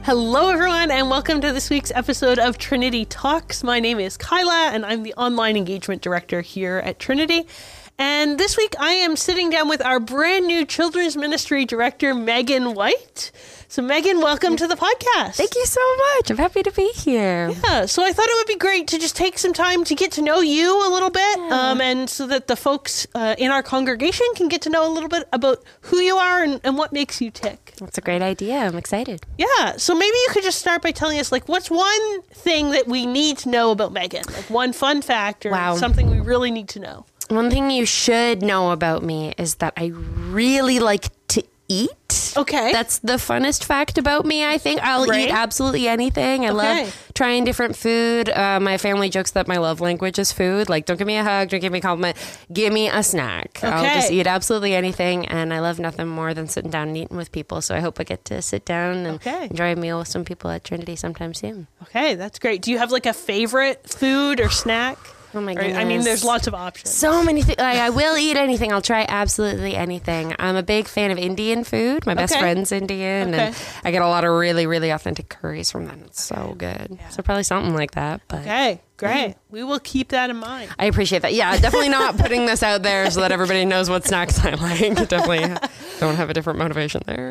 Hello, everyone, and welcome to this week's episode of Trinity Talks. My name is Kyla, and I'm the Online Engagement Director here at Trinity. And this week, I am sitting down with our brand new Children's Ministry Director, Megan White. So, Megan, welcome to the podcast. Thank you so much. I'm happy to be here. Yeah, so I thought it would be great to just take some time to get to know you a little bit, and so that the folks in our congregation can get to know a little bit about who you are and what makes you tick. That's a great idea. I'm excited. Yeah, so maybe you could just start by telling us, like, what's one thing that we need to know about Megan? Like, one fun fact or something we really need to know. One thing you should know about me is that I really like to eat. Okay. That's the funnest fact about me, I think. I'll eat absolutely anything. I love trying different food. My family jokes that my love language is food. Like, don't give me a hug, don't give me a compliment. Give me a snack. I'll just eat absolutely anything. And I love nothing more than sitting down and eating with people. So I hope I get to sit down and enjoy a meal with some people at Trinity sometime soon. Okay, that's great. Do you have like a favorite food or snack? Oh my goodness. I mean, there's lots of options. So many things. Like, I will eat anything. I'll try absolutely anything. I'm a big fan of Indian food. My best friend's Indian. And I get a lot of really, really authentic curries from them. It's so good. Yeah. So probably something like that. But okay, great. We will keep that in mind. I appreciate that. Yeah, definitely not putting this out there so that everybody knows what snacks I like. Definitely don't have a different motivation there.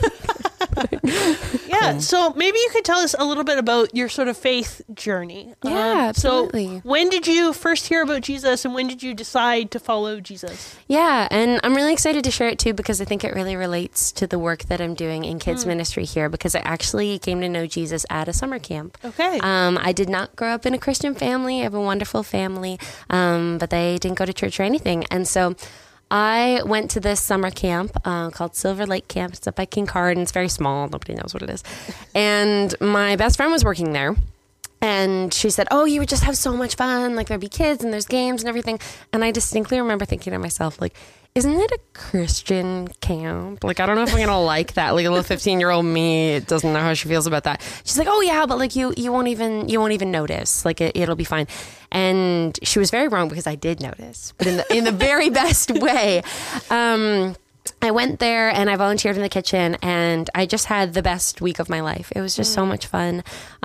Yeah, so maybe you could tell us a little bit about your sort of faith journey. Yeah, absolutely. So when did you first hear about Jesus and when did you decide to follow Jesus? Yeah, and I'm really excited to share it too because I think it really relates to the work that I'm doing in kids ministry here because I actually came to know Jesus at a summer camp. Okay. I did not grow up in a Christian family. I have a wonderful family, but they didn't go to church or anything. And so I went to this summer camp called Silver Lake Camp. It's up by King Card, and it's very small. Nobody knows what it is. And my best friend was working there. And she said, oh, you would just have so much fun. Like, there'd be kids and there's games and everything. And I distinctly remember thinking to myself, like, isn't it a Christian camp? Like, I don't know if I'm going to like that. Like, a little 15-year-old me doesn't know how she feels about that. She's like, oh, yeah, but, like, you won't even notice. Like, it'll be fine. And she was very wrong because I did notice. But in the very best way. I went there and I volunteered in the kitchen and I just had the best week of my life. It was just so much fun.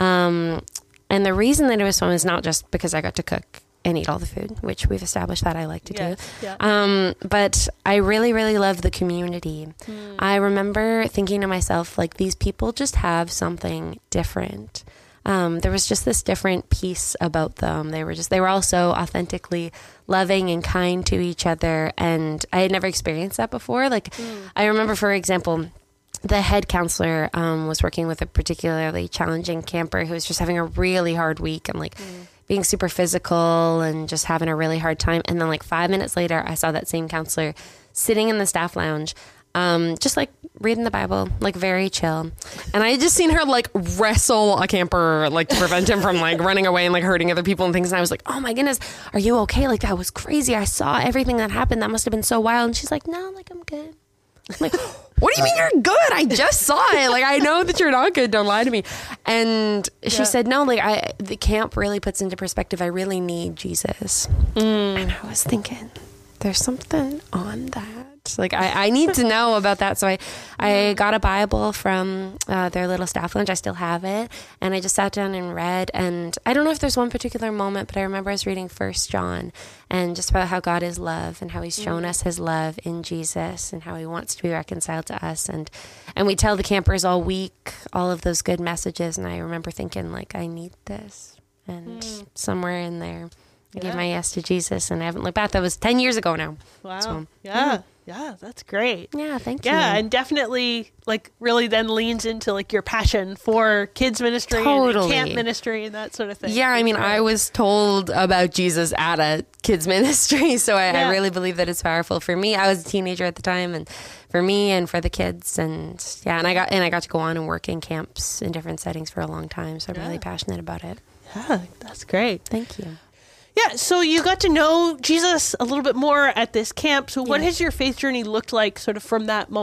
And the reason that it was fun is not just because I got to cook and eat all the food, which we've established that I like to do. Yeah. But I really, really love the community. I remember thinking to myself, like, these people just have something different. There was just this different piece about them. They were all so authentically loving and kind to each other. And I had never experienced that before. Like, I remember, for example, the head counselor was working with a particularly challenging camper who was just having a really hard week and like being super physical and just having a really hard time. And then like 5 minutes later, I saw that same counselor sitting in the staff lounge, just like reading the Bible, like very chill. And I had just seen her like wrestle a camper, like to prevent him from like running away and like hurting other people and things. And I was like, oh my goodness, are you okay? Like, that was crazy. I saw everything that happened. That must have been so wild. And she's like, no, like, I'm good. I'm like, what do you mean you're good? I just saw it. Like, I know that you're not good. Don't lie to me. And she said, no, like, the camp really puts into perspective, I really need Jesus. And I was thinking, there's something on that. Like, I need to know about that. So I got a Bible from their little staff lounge. I still have it. And I just sat down and read. And I don't know if there's one particular moment, but I remember I was reading 1 John and just about how God is love and how he's shown us his love in Jesus and how he wants to be reconciled to us. And we tell the campers all week all of those good messages. And I remember thinking, like, I need this. And somewhere in there, I gave my yes to Jesus, and I haven't looked back. That was 10 years ago now. Wow. So, yeah, that's great. Yeah, thank you. Yeah, and definitely, like, really then leans into, like, your passion for kids ministry and camp ministry and that sort of thing. Yeah, I mean, I was told about Jesus at a kids ministry, so I really believe that it's powerful for me. I was a teenager at the time, and for me and for the kids, and I got to go on and work in camps in different settings for a long time, so I'm really passionate about it. Yeah, that's great. Thank you. Yeah, so you got to know Jesus a little bit more at this camp. So what has your faith journey looked like sort of from that moment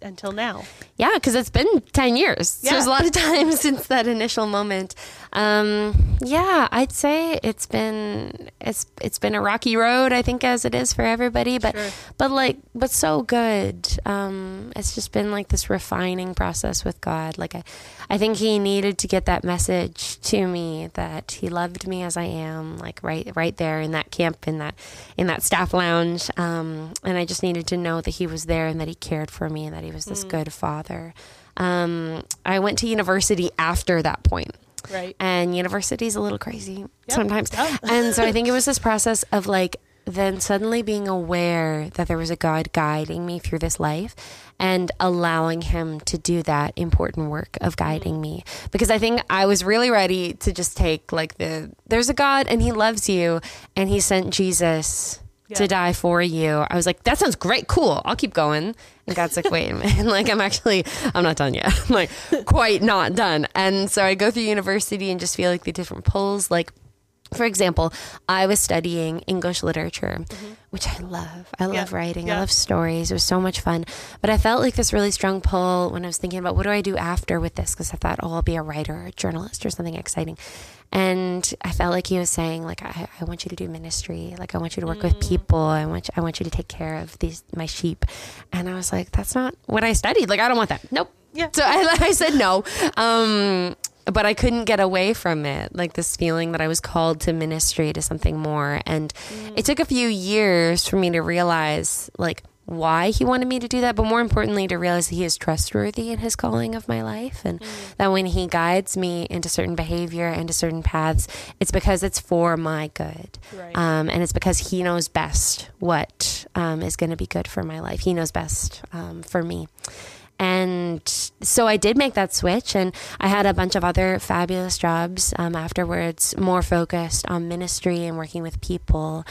until now. Yeah, because it's been 10 years. So Yeah. there's a lot of time since that initial moment. Yeah, I'd say it's been a rocky road, I think, as it is for everybody, but Sure. but so good. It's just been like this refining process with God. Like I think he needed to get that message to me that he loved me as I am, like right there in that camp, in that staff lounge. And I just needed to know that he was there and that he cared for me and that he was this good father. I went to university after that point. Right. And university's a little crazy sometimes. Yep. And so I think it was this process of like then suddenly being aware that there was a God guiding me through this life and allowing him to do that important work of guiding me. Because I think I was really ready to just take like there's a God and he loves you and he sent Jesus to die for you. I was like, that sounds great. Cool. I'll keep going. And God's like, wait a minute. Like, I'm not done yet. I'm like, quite not done. And so I go through university and just feel like the different pulls. Like, for example, I was studying English literature, which I love. I love writing. I love stories. It was so much fun. But I felt like this really strong pull when I was thinking about what do I do after with this? Because I thought, I'll be a writer or a journalist or something exciting. And I felt like he was saying, like, I want you to do ministry. Like, I want you to work with people. I want you to take care of my sheep. And I was like, that's not what I studied. Like, I don't want that. Nope. Yeah. So I said no. But I couldn't get away from it, like this feeling that I was called to ministry, to something more. And it took a few years for me to realize, like, why he wanted me to do that, but more importantly, to realize that he is trustworthy in his calling of my life, and that when he guides me into certain behavior and to certain paths, it's because it's for my good. Right. And it's because he knows best what is going to be good for my life. He knows best for me. And so I did make that switch, and I had a bunch of other fabulous jobs afterwards, more focused on ministry and working with people.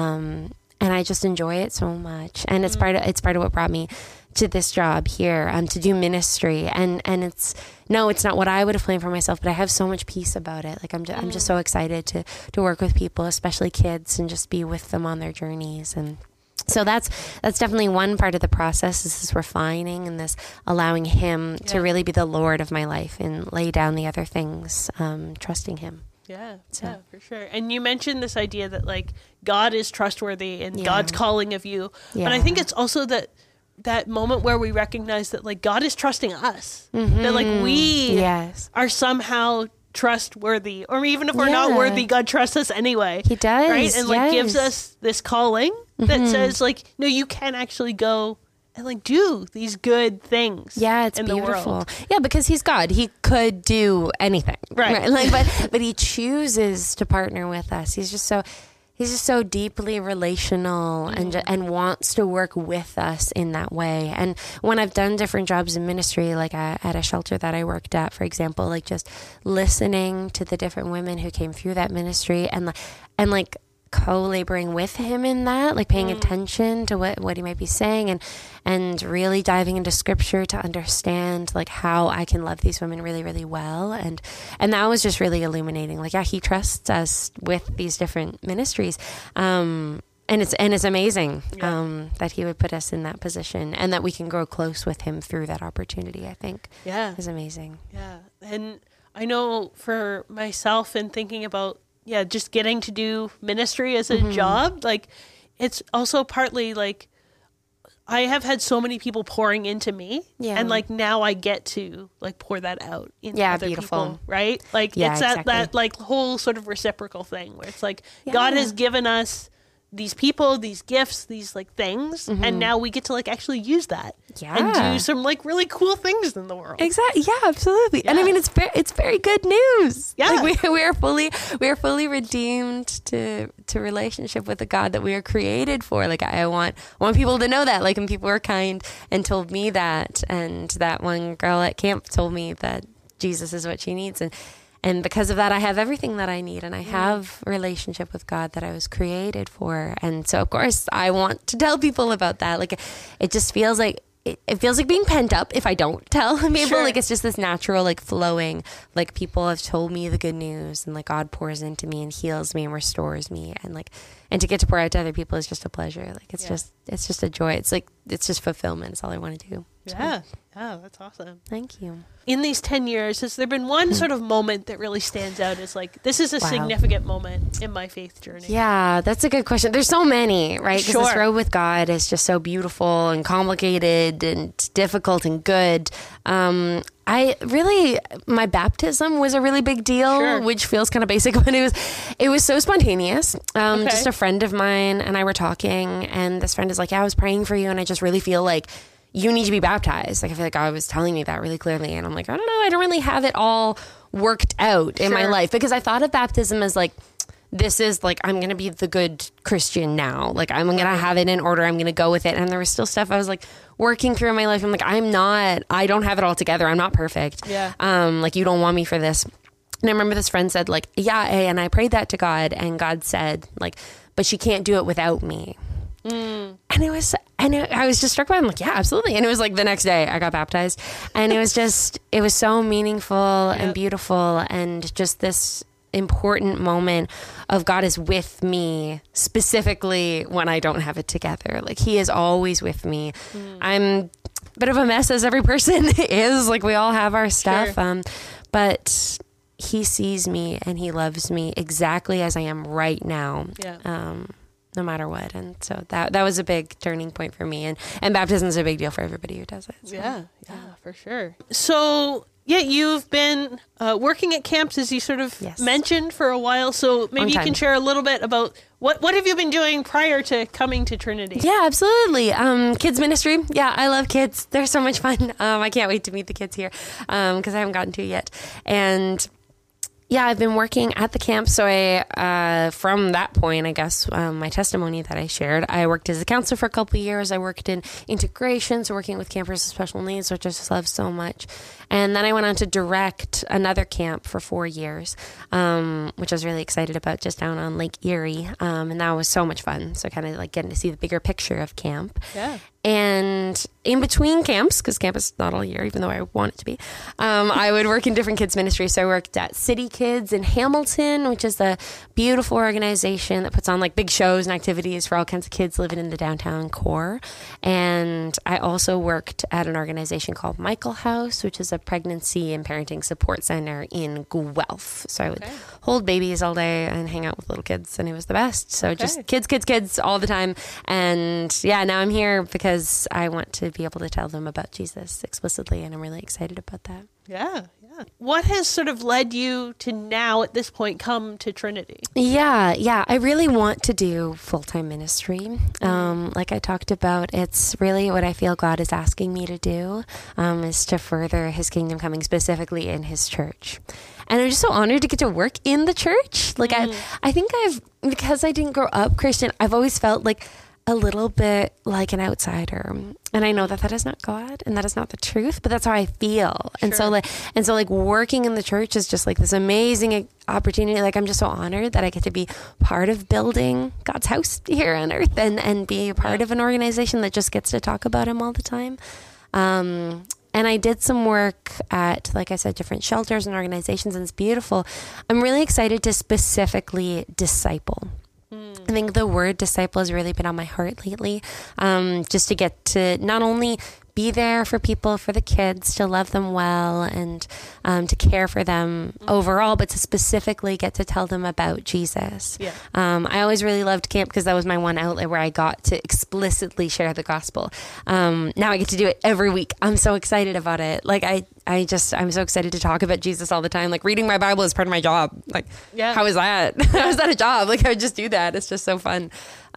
And I just enjoy it so much. And it's part of what brought me to this job here, to do ministry. And it's not what I would have planned for myself, but I have so much peace about it. Like I'm just so excited to work with people, especially kids, and just be with them on their journeys. And so that's definitely one part of the process, is this refining and this allowing him to really be the Lord of my life and lay down the other things, trusting him. Yeah, for sure. And you mentioned this idea that like God is trustworthy and God's calling of you. Yeah. But I think it's also that moment where we recognize that like God is trusting us. That like we are somehow trustworthy, or even if we're not worthy, God trusts us anyway. He does, right? And like gives us this calling that says like, no, you can actually go and like do these good things. Yeah, it's in beautiful. The world. Yeah, because he's God. He could do anything, right? Like, but he chooses to partner with us. He's just so deeply relational and wants to work with us in that way. And when I've done different jobs in ministry, like at a shelter that I worked at, for example, like just listening to the different women who came through that ministry and co-laboring with him in that, like paying attention to what he might be saying and really diving into scripture to understand like how I can love these women really, really well. And that was just really illuminating. Like, he trusts us with these different ministries. And it's amazing that he would put us in that position and that we can grow close with him through that opportunity, I think. Yeah. Is amazing. Yeah. And I know for myself, and thinking about just getting to do ministry as a job, like it's also partly like I have had so many people pouring into me, and like now I get to like pour that out into other people, right? Like it's that like whole sort of reciprocal thing where it's like God has given us these people, these gifts, these like things, and now we get to like actually use that and do some like really cool things in the world. Exactly. Yeah, absolutely. Yeah. And I mean, it's very good news. Yeah, like we are fully redeemed to relationship with the God that we are created for. Like I want people to know that. Like, and people were kind and told me that, and that one girl at camp told me that Jesus is what she needs, and because of that, I have everything that I need, and I have a relationship with God that I was created for. And so, of course, I want to tell people about that. Like, it just feels like it feels like being pent up if I don't tell people. Sure. Like, it's just this natural, like, flowing. Like, people have told me the good news, and like God pours into me and heals me and restores me, and to get to pour out to other people is just a pleasure. Like, it's just a joy. It's like, it's just fulfillment. It's all I want to do. Yeah. Yeah, that's awesome. Thank you. In these 10 years, has there been one sort of moment that really stands out as like, this is a significant moment in my faith journey? Yeah, that's a good question. There's so many, right? Because this road with God is just so beautiful and complicated and difficult and good. My baptism was a really big deal, which feels kind of basic, but it was so spontaneous. Just a friend of mine and I were talking, and this friend is like, yeah, I was praying for you, and I just really feel like you need to be baptized. Like, I feel like God was telling me that really clearly. And I'm like, I don't know. I don't really have it all worked out in my life, because I thought of baptism as like, this is like, I'm going to be the good Christian now. Like, I'm going to have it in order. I'm going to go with it. And there was still stuff I was like working through in my life. I'm like, I don't have it all together. I'm not perfect. Yeah. Like, you don't want me for this. And I remember this friend said like, yeah, and I prayed that to God, and God said like, but she can't do it without me. And I was just struck by it. I'm like, yeah, absolutely. And it was like the next day I got baptized, and it was so meaningful and beautiful, and just this important moment of God is with me, specifically when I don't have it together. Like, he is always with me. I'm a bit of a mess, as every person is. Like, we all have our stuff. But he sees me and he loves me exactly as I am right now. No matter what. And so that was a big turning point for me, and baptism is a big deal for everybody who does it. So, yeah, for sure. So you've been working at camps, as you sort of mentioned, for a while. So maybe you can share a little bit about what have you been doing prior to coming to Trinity? Yeah, absolutely. Kids ministry. Yeah, I love kids. They're so much fun. I can't wait to meet the kids here, because I haven't gotten to yet. And yeah, I've been working at the camp. So from that point, I guess, my testimony that I shared, I worked as a counselor for a couple of years. I worked in integration, so working with campers with special needs, which I just love so much. And then I went on to direct another camp for 4 years, which I was really excited about, just down on Lake Erie. And that was so much fun. So kind of like getting to see the bigger picture of camp. Yeah. And in between camps, because camp is not all year, even though I want it to be, I would work in different kids ministries. So I worked at City Kids in Hamilton, which is a beautiful organization that puts on like big shows and activities for all kinds of kids living in the downtown core. And I also worked at an organization called Michael House, which is a pregnancy and parenting support center in Guelph. So I would hold babies all day and hang out with little kids, and it was the best. So just kids all the time. And yeah, now I'm here because I want to be able to tell them about Jesus explicitly, and I'm really excited about that. Yeah. What has sort of led you to now, at this point, come to Trinity? Yeah. I really want to do full-time ministry. Like I talked about, it's really what I feel God is asking me to do, is to further his kingdom coming, specifically in his church. And I'm just so honored to get to work in the church. Like I think because I didn't grow up Christian, I've always felt like a little bit like an outsider. And I know that is not God and that is not the truth, but that's how I feel. Sure. And so working in the church is just like this amazing opportunity. Like, I'm just so honored that I get to be part of building God's house here on earth, and be a part of an organization that just gets to talk about him all the time. And I did some work at, like I said, different shelters and organizations, and it's beautiful. I'm really excited to specifically disciple. I think the word disciple has really been on my heart lately, just to get to not only be there for people, for the kids, to love them well, and to care for them overall, but to specifically get to tell them about Jesus. Yeah. I always really loved camp because that was my one outlet where I got to explicitly share the gospel. Now I get to do it every week. I'm so excited about it. Like, I'm so excited to talk about Jesus all the time. Like, reading my Bible is part of my job. Like, how is that? How is that a job? Like, I would just do that. It's just so fun.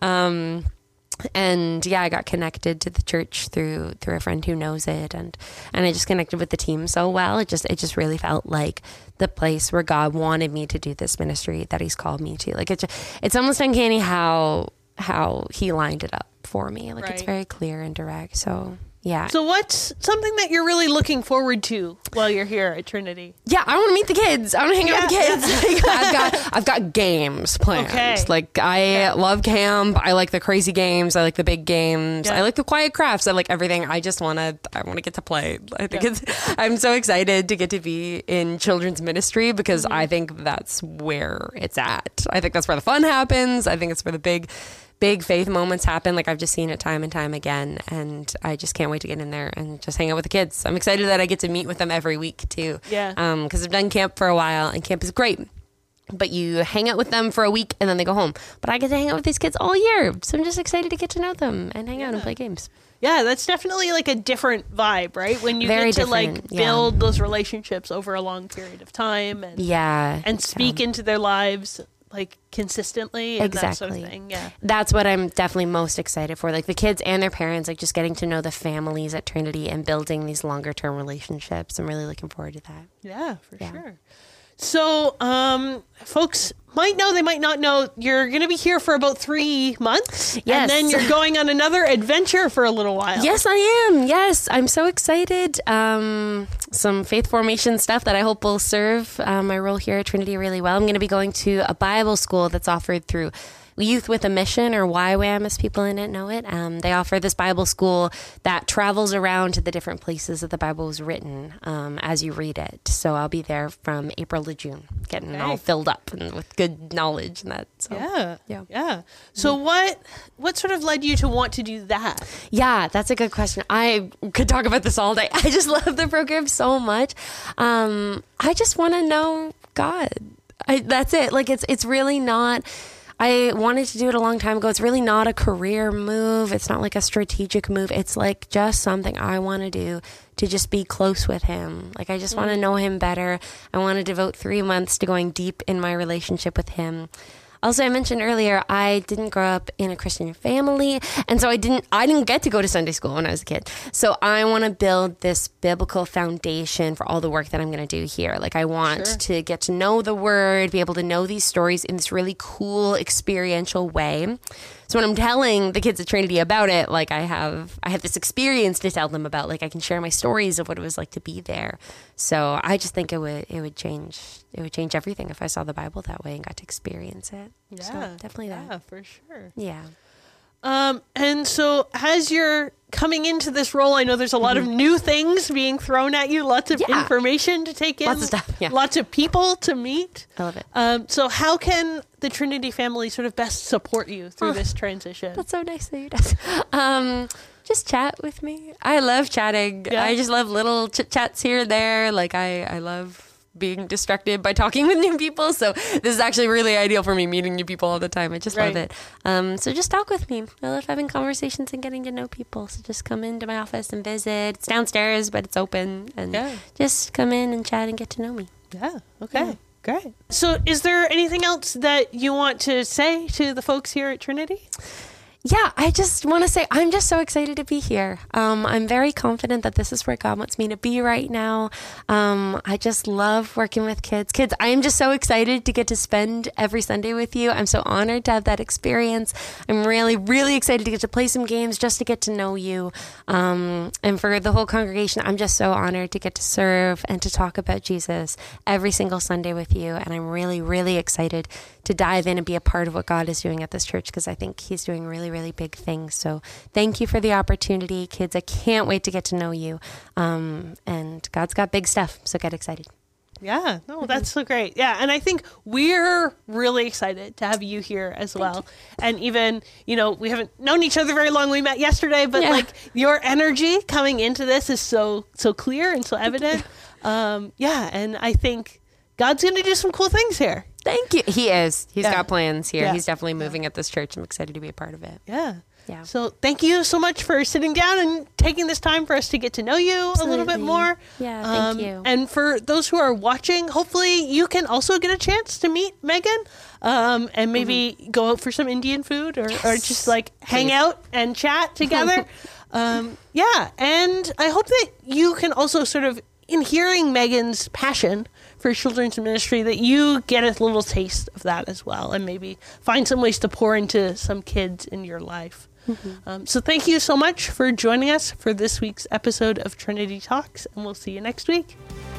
And yeah, I got connected to the church through a friend who knows it, and I just connected with the team so well. It just really felt like the place where God wanted me to do this ministry that he's called me to. Like, it's almost uncanny how he lined it up for me. Like, it's very clear and direct. So yeah. So what's something that you're really looking forward to while you're here at Trinity? Yeah, I want to meet the kids. I want to hang out with the kids. Like, I've got games planned. Okay. Like, I love camp. I like the crazy games. I like the big games. I like the quiet crafts. I like everything. I want to get to play. I think I'm so excited to get to be in children's ministry, because I think that's where it's at. I think that's where the fun happens. I think it's where the big big faith moments happen. Like I've just seen it time and time again, and I just can't wait to get in there and just hang out with the kids. I'm excited that I get to meet with them every week too. Yeah. Because I've done camp for a while, and camp is great. But you hang out with them for a week and then they go home. But I get to hang out with these kids all year. So I'm just excited to get to know them and hang out and play games. Yeah, that's definitely like a different vibe, right? When you Very get to different, like build those relationships over a long period of time and speak into their lives like consistently and that sort of thing. Yeah. That's what I'm definitely most excited for. Like the kids and their parents, like just getting to know the families at Trinity and building these longer term relationships. I'm really looking forward to that. Yeah, for sure. So, folks might know, they might not know, you're going to be here for about 3 months. Yes. And then you're going on another adventure for a little while. Yes, I am. Yes, I'm so excited. Some faith formation stuff that I hope will serve my role here at Trinity really well. I'm going to be going to a Bible school that's offered through Youth with a Mission, or YWAM as people in it know it. They offer this Bible school that travels around to the different places that the Bible was written as you read it. So I'll be there from April to June, getting all filled up and with good knowledge and that. So, yeah. So what sort of led you to want to do that? Yeah, that's a good question. I could talk about this all day. I just love the program so much. I just want to know God. That's it. Like it's really not. I wanted to do it a long time ago. It's really not a career move. It's not like a strategic move. It's like just something I want to do to just be close with him. Like I just want to know him better. I want to devote 3 months to going deep in my relationship with him. Also, I mentioned earlier, I didn't grow up in a Christian family, and so I didn't get to go to Sunday school when I was a kid. So I want to build this biblical foundation for all the work that I'm going to do here. Like I want to get to know the Word, be able to know these stories in this really cool experiential way. So when I'm telling the kids at Trinity about it, like I have this experience to tell them about. Like I can share my stories of what it was like to be there. So I just think it would change everything if I saw the Bible that way and got to experience it. Yeah, so definitely that. Yeah, for sure. Yeah. And so as you're coming into this role, I know there's a lot of new things being thrown at you, lots of information to take in, lots of stuff, lots of people to meet. I love it. So how can the Trinity family sort of best support you through this transition? That's so nice of you guys. Just chat with me. I love chatting. Yeah. I just love little chit chats here and there. Like I love being distracted by talking with new people. So this is actually really ideal for me, meeting new people all the time. I just love it. So just talk with me. I love having conversations and getting to know people. So just come into my office and visit. It's downstairs, but it's open. And just come in and chat and get to know me. Yeah. Okay. Yeah. Great. So is there anything else that you want to say to the folks here at Trinity? Yeah, I just want to say I'm just so excited to be here. I'm very confident that this is where God wants me to be right now. I just love working with kids. Kids, I am just so excited to get to spend every Sunday with you. I'm so honored to have that experience. I'm really, really excited to get to play some games, just to get to know you. And for the whole congregation, I'm just so honored to get to serve and to talk about Jesus every single Sunday with you. And I'm really, really excited to dive in and be a part of what God is doing at this church, because I think he's doing really, really big things. So thank you for the opportunity, kids. I can't wait to get to know you. And God's got big stuff, so get excited. Yeah, no, that's so great. Yeah, and I think we're really excited to have you here as well. And even, we haven't known each other very long. We met yesterday, but like your energy coming into this is so clear and so evident. And I think God's going to do some cool things here. Thank you. He is. He's got plans here. Yeah. He's definitely moving at this church. I'm excited to be a part of it. Yeah. Yeah. So thank you so much for sitting down and taking this time for us to get to know you a little bit more. Yeah, thank you. And for those who are watching, hopefully you can also get a chance to meet Megan and maybe go out for some Indian food or just like hang out and chat together. And I hope that you can also sort of, in hearing Megan's passion for children's ministry, that you get a little taste of that as well and maybe find some ways to pour into some kids in your life. So thank you so much for joining us for this week's episode of Trinity Talks, and we'll see you next week.